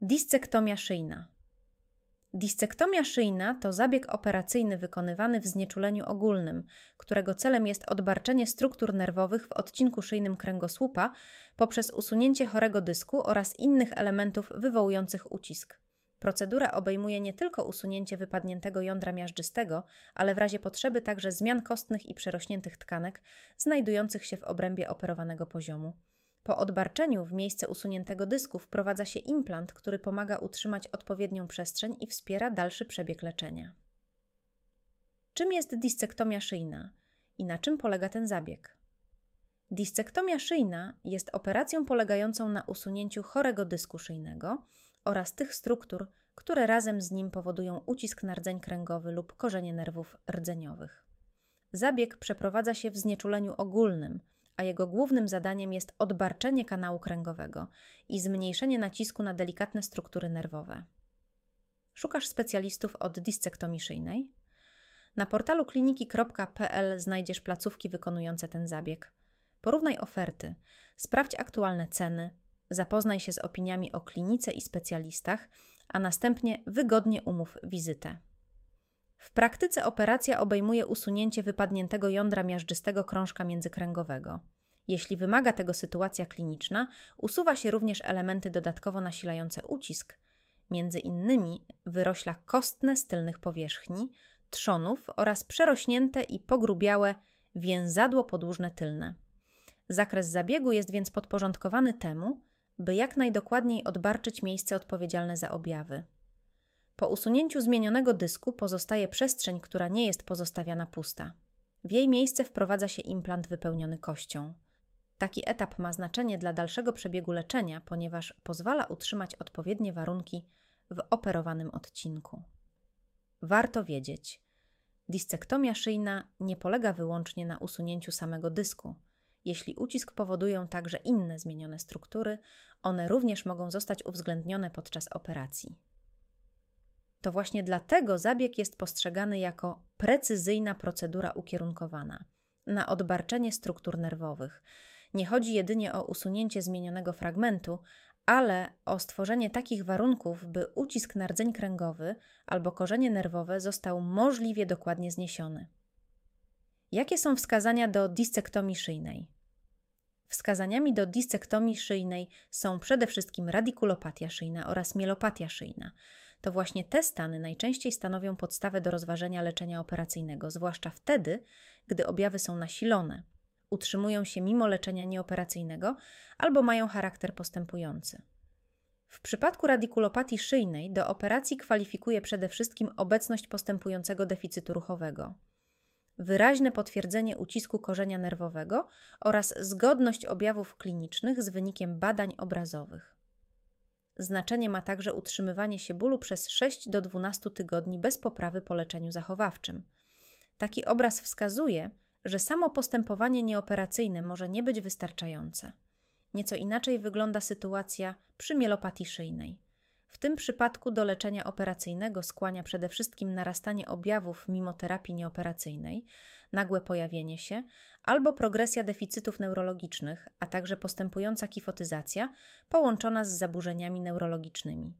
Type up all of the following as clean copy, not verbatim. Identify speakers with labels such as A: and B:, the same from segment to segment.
A: Discektomia szyjna. Discektomia szyjna to zabieg operacyjny wykonywany w znieczuleniu ogólnym, którego celem jest odbarczenie struktur nerwowych w odcinku szyjnym kręgosłupa poprzez usunięcie chorego dysku oraz innych elementów wywołujących ucisk. Procedura obejmuje nie tylko usunięcie wypadniętego jądra miażdżystego, ale w razie potrzeby także zmian kostnych i przerośniętych tkanek znajdujących się w obrębie operowanego poziomu. Po odbarczeniu w miejsce usuniętego dysku wprowadza się implant, który pomaga utrzymać odpowiednią przestrzeń i wspiera dalszy przebieg leczenia. Czym jest discektomia szyjna i na czym polega ten zabieg? Discektomia szyjna jest operacją polegającą na usunięciu chorego dysku szyjnego oraz tych struktur, które razem z nim powodują ucisk na rdzeń kręgowy lub korzenie nerwów rdzeniowych. Zabieg przeprowadza się w znieczuleniu ogólnym, a jego głównym zadaniem jest odbarczenie kanału kręgowego i zmniejszenie nacisku na delikatne struktury nerwowe. Szukasz specjalistów od discektomii szyjnej? Na portalu kliniki.pl znajdziesz placówki wykonujące ten zabieg. Porównaj oferty, sprawdź aktualne ceny, zapoznaj się z opiniami o klinice i specjalistach, a następnie wygodnie umów wizytę. W praktyce operacja obejmuje usunięcie wypadniętego jądra miażdżystego krążka międzykręgowego. Jeśli wymaga tego sytuacja kliniczna, usuwa się również elementy dodatkowo nasilające ucisk, między innymi wyrośla kostne z tylnych powierzchni, trzonów oraz przerośnięte i pogrubiałe więzadło podłużne tylne. Zakres zabiegu jest więc podporządkowany temu, by jak najdokładniej odbarczyć miejsce odpowiedzialne za objawy. Po usunięciu zmienionego dysku pozostaje przestrzeń, która nie jest pozostawiana pusta. W jej miejsce wprowadza się implant wypełniony kością. Taki etap ma znaczenie dla dalszego przebiegu leczenia, ponieważ pozwala utrzymać odpowiednie warunki w operowanym odcinku. Warto wiedzieć, discektomia szyjna nie polega wyłącznie na usunięciu samego dysku. Jeśli ucisk powodują także inne zmienione struktury, one również mogą zostać uwzględnione podczas operacji. To właśnie dlatego zabieg jest postrzegany jako precyzyjna procedura ukierunkowana na odbarczenie struktur nerwowych. Nie chodzi jedynie o usunięcie zmienionego fragmentu, ale o stworzenie takich warunków, by ucisk na rdzeń kręgowy albo korzenie nerwowe został możliwie dokładnie zniesiony. Jakie są wskazania do discektomii szyjnej? Wskazaniami do discektomii szyjnej są przede wszystkim radikulopatia szyjna oraz mielopatia szyjna. To właśnie te stany najczęściej stanowią podstawę do rozważenia leczenia operacyjnego, zwłaszcza wtedy, gdy objawy są nasilone, utrzymują się mimo leczenia nieoperacyjnego albo mają charakter postępujący. W przypadku radikulopatii szyjnej do operacji kwalifikuje przede wszystkim obecność postępującego deficytu ruchowego, wyraźne potwierdzenie ucisku korzenia nerwowego oraz zgodność objawów klinicznych z wynikiem badań obrazowych. Znaczenie ma także utrzymywanie się bólu przez 6 do 12 tygodni bez poprawy po leczeniu zachowawczym. Taki obraz wskazuje, że samo postępowanie nieoperacyjne może nie być wystarczające. Nieco inaczej wygląda sytuacja przy mielopatii szyjnej. W tym przypadku do leczenia operacyjnego skłania przede wszystkim narastanie objawów mimo terapii nieoperacyjnej, nagłe pojawienie się albo progresja deficytów neurologicznych, a także postępująca kifotyzacja połączona z zaburzeniami neurologicznymi.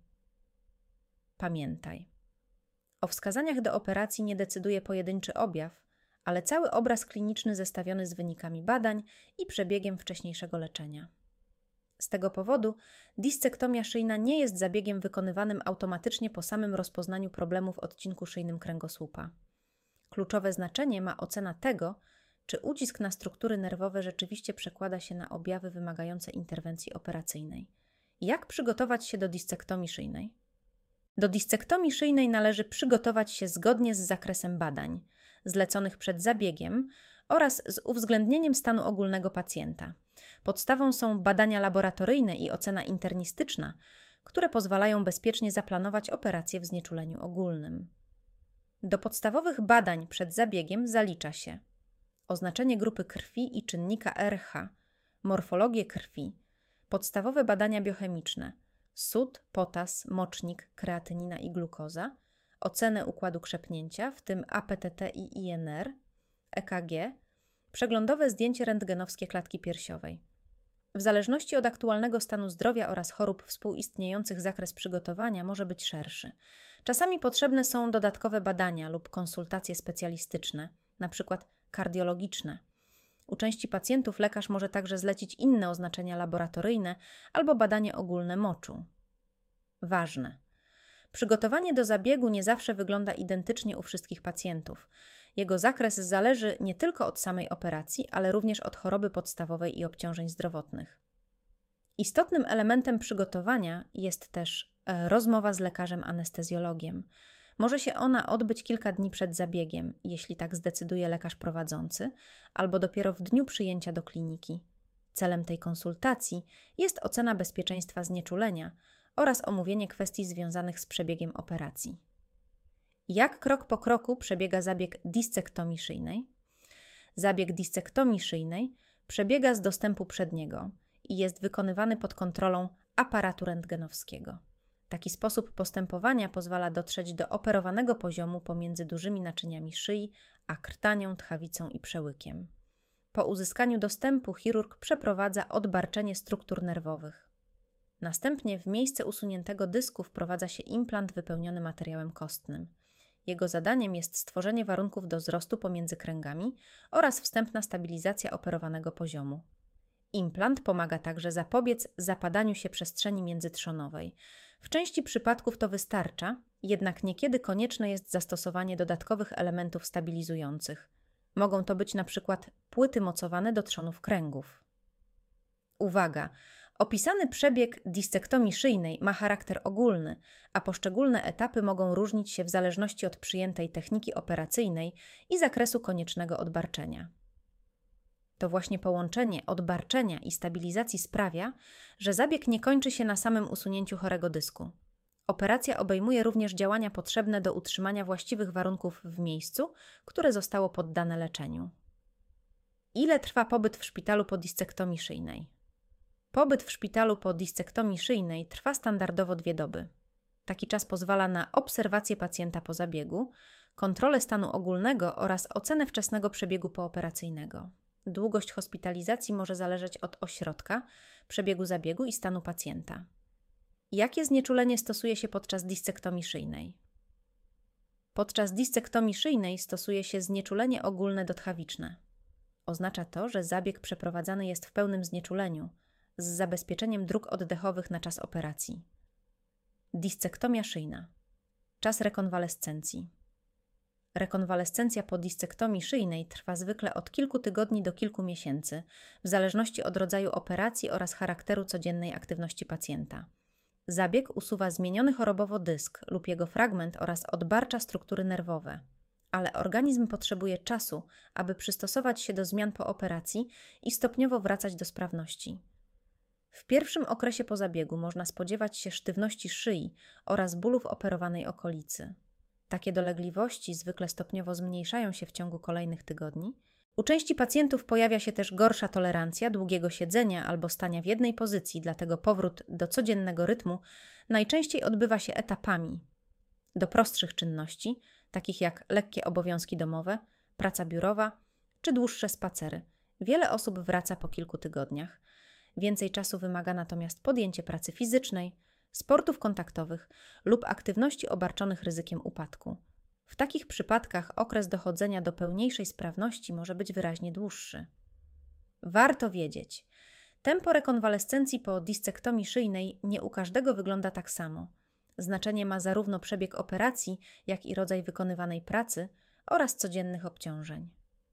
A: Pamiętaj, o wskazaniach do operacji nie decyduje pojedynczy objaw, ale cały obraz kliniczny zestawiony z wynikami badań i przebiegiem wcześniejszego leczenia. Z tego powodu discektomia szyjna nie jest zabiegiem wykonywanym automatycznie po samym rozpoznaniu problemu w odcinku szyjnym kręgosłupa. Kluczowe znaczenie ma ocena tego, czy ucisk na struktury nerwowe rzeczywiście przekłada się na objawy wymagające interwencji operacyjnej. Jak przygotować się do discektomii szyjnej? Do discektomii szyjnej należy przygotować się zgodnie z zakresem badań, zleconych przed zabiegiem oraz z uwzględnieniem stanu ogólnego pacjenta. Podstawą są badania laboratoryjne i ocena internistyczna, które pozwalają bezpiecznie zaplanować operację w znieczuleniu ogólnym. Do podstawowych badań przed zabiegiem zalicza się oznaczenie grupy krwi i czynnika RH, morfologię krwi, podstawowe badania biochemiczne, sód, potas, mocznik, kreatynina i glukoza, ocenę układu krzepnięcia, w tym APTT i INR, EKG, przeglądowe zdjęcie rentgenowskie klatki piersiowej. W zależności od aktualnego stanu zdrowia oraz chorób współistniejących zakres przygotowania może być szerszy. Czasami potrzebne są dodatkowe badania lub konsultacje specjalistyczne, np. kardiologiczne. U części pacjentów lekarz może także zlecić inne oznaczenia laboratoryjne albo badanie ogólne moczu. Ważne. Przygotowanie do zabiegu nie zawsze wygląda identycznie u wszystkich pacjentów. Jego zakres zależy nie tylko od samej operacji, ale również od choroby podstawowej i obciążeń zdrowotnych. Istotnym elementem przygotowania jest też rozmowa z lekarzem anestezjologiem. Może się ona odbyć kilka dni przed zabiegiem, jeśli tak zdecyduje lekarz prowadzący, albo dopiero w dniu przyjęcia do kliniki. Celem tej konsultacji jest ocena bezpieczeństwa znieczulenia oraz omówienie kwestii związanych z przebiegiem operacji. Jak krok po kroku przebiega zabieg discektomii szyjnej? Zabieg discektomii szyjnej przebiega z dostępu przedniego i jest wykonywany pod kontrolą aparatu rentgenowskiego. Taki sposób postępowania pozwala dotrzeć do operowanego poziomu pomiędzy dużymi naczyniami szyi, a krtanią, tchawicą i przełykiem. Po uzyskaniu dostępu chirurg przeprowadza odbarczenie struktur nerwowych. Następnie w miejsce usuniętego dysku wprowadza się implant wypełniony materiałem kostnym. Jego zadaniem jest stworzenie warunków do wzrostu pomiędzy kręgami oraz wstępna stabilizacja operowanego poziomu. Implant pomaga także zapobiec zapadaniu się przestrzeni międzytrzonowej. W części przypadków to wystarcza, jednak niekiedy konieczne jest zastosowanie dodatkowych elementów stabilizujących. Mogą to być np. płyty mocowane do trzonów kręgów. Uwaga! Opisany przebieg discektomii szyjnej ma charakter ogólny, a poszczególne etapy mogą różnić się w zależności od przyjętej techniki operacyjnej i zakresu koniecznego odbarczenia. To właśnie połączenie odbarczenia i stabilizacji sprawia, że zabieg nie kończy się na samym usunięciu chorego dysku. Operacja obejmuje również działania potrzebne do utrzymania właściwych warunków w miejscu, które zostało poddane leczeniu. Ile trwa pobyt w szpitalu po discektomii szyjnej? Pobyt w szpitalu po discektomii szyjnej trwa standardowo 2 doby. Taki czas pozwala na obserwację pacjenta po zabiegu, kontrolę stanu ogólnego oraz ocenę wczesnego przebiegu pooperacyjnego. Długość hospitalizacji może zależeć od ośrodka, przebiegu zabiegu i stanu pacjenta. Jakie znieczulenie stosuje się podczas discektomii szyjnej? Podczas discektomii szyjnej stosuje się znieczulenie ogólne dotchawiczne. Oznacza to, że zabieg przeprowadzany jest w pełnym znieczuleniu, z zabezpieczeniem dróg oddechowych na czas operacji. Discektomia szyjna. Czas rekonwalescencji. Rekonwalescencja po discektomii szyjnej trwa zwykle od kilku tygodni do kilku miesięcy, w zależności od rodzaju operacji oraz charakteru codziennej aktywności pacjenta. Zabieg usuwa zmieniony chorobowo dysk lub jego fragment oraz odbarcza struktury nerwowe. Ale organizm potrzebuje czasu, aby przystosować się do zmian po operacji i stopniowo wracać do sprawności. W pierwszym okresie po zabiegu można spodziewać się sztywności szyi oraz bólu w operowanej okolicy. Takie dolegliwości zwykle stopniowo zmniejszają się w ciągu kolejnych tygodni. U części pacjentów pojawia się też gorsza tolerancja długiego siedzenia albo stania w jednej pozycji, dlatego powrót do codziennego rytmu najczęściej odbywa się etapami. Do prostszych czynności, takich jak lekkie obowiązki domowe, praca biurowa czy dłuższe spacery, wiele osób wraca po kilku tygodniach. Więcej czasu wymaga natomiast podjęcie pracy fizycznej, sportów kontaktowych lub aktywności obarczonych ryzykiem upadku. W takich przypadkach okres dochodzenia do pełniejszej sprawności może być wyraźnie dłuższy. Warto wiedzieć, tempo rekonwalescencji po discektomii szyjnej nie u każdego wygląda tak samo. Znaczenie ma zarówno przebieg operacji, jak i rodzaj wykonywanej pracy oraz codziennych obciążeń.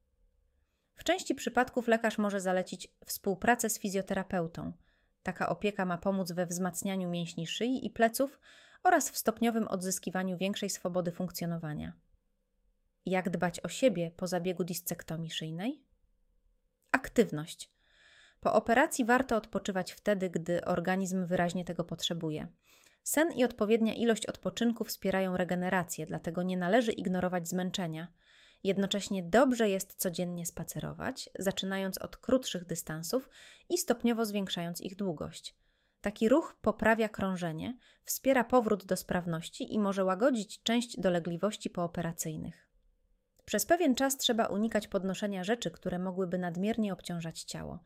A: W części przypadków lekarz może zalecić współpracę z fizjoterapeutą. Taka opieka ma pomóc we wzmacnianiu mięśni szyi i pleców oraz w stopniowym odzyskiwaniu większej swobody funkcjonowania. Jak dbać o siebie po zabiegu discektomii szyjnej? Aktywność. Po operacji warto odpoczywać wtedy, gdy organizm wyraźnie tego potrzebuje. Sen i odpowiednia ilość odpoczynku wspierają regenerację, dlatego nie należy ignorować zmęczenia. Jednocześnie dobrze jest codziennie spacerować, zaczynając od krótszych dystansów i stopniowo zwiększając ich długość. Taki ruch poprawia krążenie, wspiera powrót do sprawności i może łagodzić część dolegliwości pooperacyjnych. Przez pewien czas trzeba unikać podnoszenia rzeczy, które mogłyby nadmiernie obciążać ciało.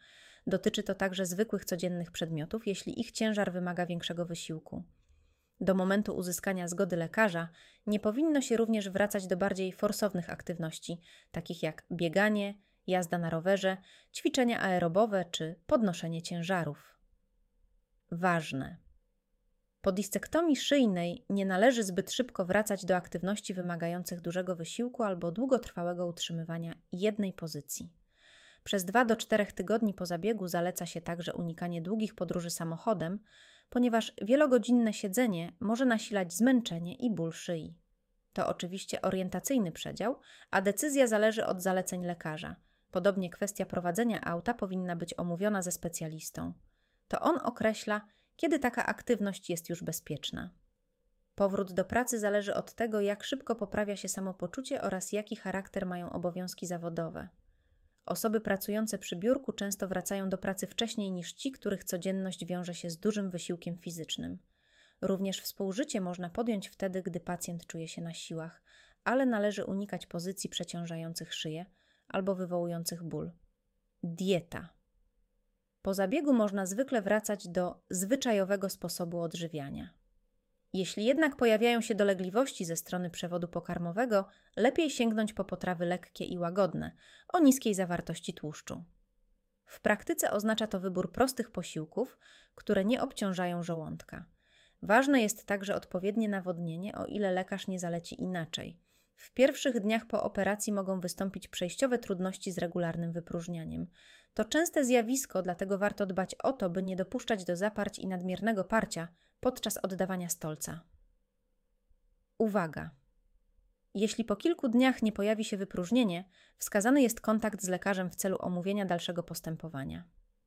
A: Dotyczy to także zwykłych codziennych przedmiotów, jeśli ich ciężar wymaga większego wysiłku. Do momentu uzyskania zgody lekarza nie powinno się również wracać do bardziej forsownych aktywności, takich jak bieganie, jazda na rowerze, ćwiczenia aerobowe czy podnoszenie ciężarów. Ważne. Po dissektomii szyjnej nie należy zbyt szybko wracać do aktywności wymagających dużego wysiłku albo długotrwałego utrzymywania jednej pozycji. Przez 2 do 4 tygodni po zabiegu zaleca się także unikanie długich podróży samochodem, ponieważ wielogodzinne siedzenie może nasilać zmęczenie i ból szyi. To oczywiście orientacyjny przedział, a decyzja zależy od zaleceń lekarza. Podobnie kwestia prowadzenia auta powinna być omówiona ze specjalistą. To on określa, kiedy taka aktywność jest już bezpieczna. Powrót do pracy zależy od tego, jak szybko poprawia się samopoczucie oraz jaki charakter mają obowiązki zawodowe. Osoby pracujące przy biurku często wracają do pracy wcześniej niż ci, których codzienność wiąże się z dużym wysiłkiem fizycznym. Również współżycie można podjąć wtedy, gdy pacjent czuje się na siłach, ale należy unikać pozycji przeciążających szyję albo wywołujących ból. Dieta. Po zabiegu można zwykle wracać do zwyczajowego sposobu odżywiania. Jeśli jednak pojawiają się dolegliwości ze strony przewodu pokarmowego, lepiej sięgnąć po potrawy lekkie i łagodne, o niskiej zawartości tłuszczu. W praktyce oznacza to wybór prostych posiłków, które nie obciążają żołądka. Ważne jest także odpowiednie nawodnienie, o ile lekarz nie zaleci inaczej. W pierwszych dniach po operacji mogą wystąpić przejściowe trudności z regularnym wypróżnianiem. To częste zjawisko, dlatego warto dbać o to, by nie dopuszczać do zaparć i nadmiernego parcia podczas oddawania stolca. Uwaga! Jeśli po kilku dniach nie pojawi się wypróżnienie, wskazany jest kontakt z lekarzem w celu omówienia dalszego postępowania.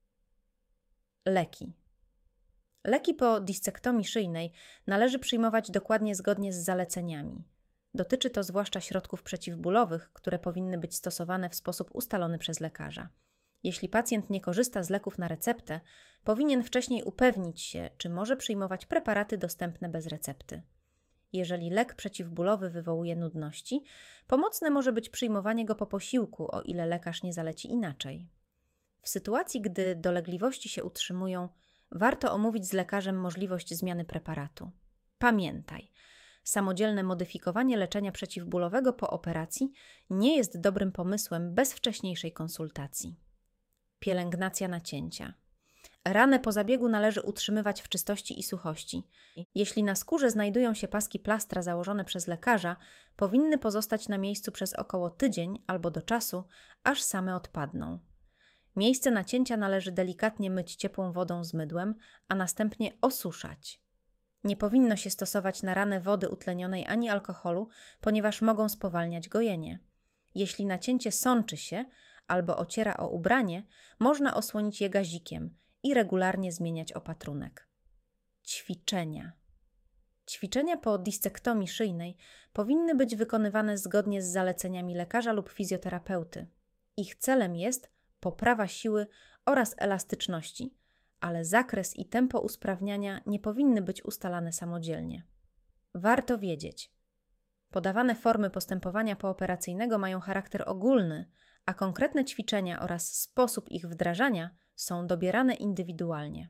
A: Leki. Leki po dissektomii szyjnej należy przyjmować dokładnie zgodnie z zaleceniami. Dotyczy to zwłaszcza środków przeciwbólowych, które powinny być stosowane w sposób ustalony przez lekarza. Jeśli pacjent nie korzysta z leków na receptę, powinien wcześniej upewnić się, czy może przyjmować preparaty dostępne bez recepty. Jeżeli lek przeciwbólowy wywołuje nudności, pomocne może być przyjmowanie go po posiłku, o ile lekarz nie zaleci inaczej. W sytuacji, gdy dolegliwości się utrzymują, warto omówić z lekarzem możliwość zmiany preparatu. Pamiętaj, samodzielne modyfikowanie leczenia przeciwbólowego po operacji nie jest dobrym pomysłem bez wcześniejszej konsultacji. Pielęgnacja nacięcia. Ranę po zabiegu należy utrzymywać w czystości i suchości. Jeśli na skórze znajdują się paski plastra założone przez lekarza, powinny pozostać na miejscu przez około tydzień albo do czasu, aż same odpadną. Miejsce nacięcia należy delikatnie myć ciepłą wodą z mydłem, a następnie osuszać. Nie powinno się stosować na ranę wody utlenionej ani alkoholu, ponieważ mogą spowalniać gojenie. Jeśli nacięcie sączy się albo ociera o ubranie, można osłonić je gazikiem i regularnie zmieniać opatrunek. Ćwiczenia. Ćwiczenia po dissektomii szyjnej powinny być wykonywane zgodnie z zaleceniami lekarza lub fizjoterapeuty. Ich celem jest poprawa siły oraz elastyczności, ale zakres i tempo usprawniania nie powinny być ustalane samodzielnie. Warto wiedzieć, podawane formy postępowania pooperacyjnego mają charakter ogólny, a konkretne ćwiczenia oraz sposób ich wdrażania są dobierane indywidualnie.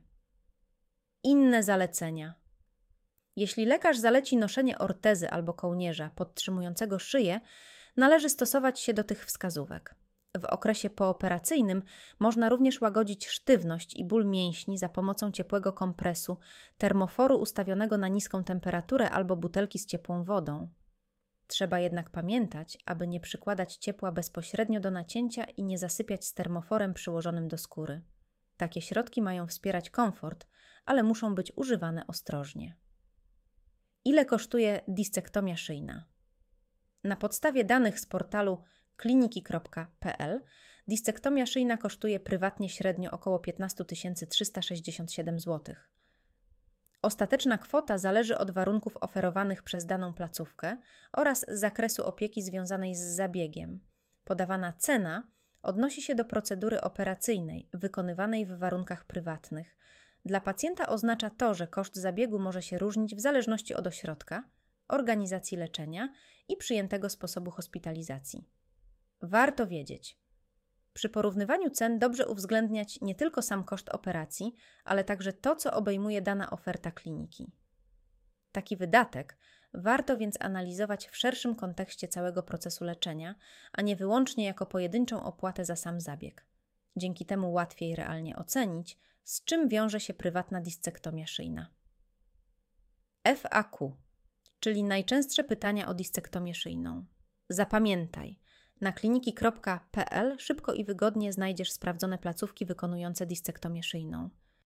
A: Inne zalecenia. Jeśli lekarz zaleci noszenie ortezy albo kołnierza podtrzymującego szyję, należy stosować się do tych wskazówek. W okresie pooperacyjnym można również łagodzić sztywność i ból mięśni za pomocą ciepłego kompresu, termoforu ustawionego na niską temperaturę albo butelki z ciepłą wodą. Trzeba jednak pamiętać, aby nie przykładać ciepła bezpośrednio do nacięcia i nie zasypiać z termoforem przyłożonym do skóry. Takie środki mają wspierać komfort, ale muszą być używane ostrożnie. Ile kosztuje dissektomia szyjna? Na podstawie danych z portalu kliniki.pl dissektomia szyjna kosztuje prywatnie średnio około 15 367 zł. Ostateczna kwota zależy od warunków oferowanych przez daną placówkę oraz zakresu opieki związanej z zabiegiem. Podawana cena odnosi się do procedury operacyjnej wykonywanej w warunkach prywatnych. Dla pacjenta oznacza to, że koszt zabiegu może się różnić w zależności od ośrodka, organizacji leczenia i przyjętego sposobu hospitalizacji. Warto wiedzieć, Przy porównywaniu cen dobrze uwzględniać nie tylko sam koszt operacji, ale także to, co obejmuje dana oferta kliniki. Taki wydatek warto więc analizować w szerszym kontekście całego procesu leczenia, a nie wyłącznie jako pojedynczą opłatę za sam zabieg. Dzięki temu łatwiej realnie ocenić, z czym wiąże się prywatna discektomia szyjna. FAQ, czyli najczęstsze pytania o discektomię szyjną. Zapamiętaj, na kliniki.pl szybko i wygodnie znajdziesz sprawdzone placówki wykonujące discektomię szyjną.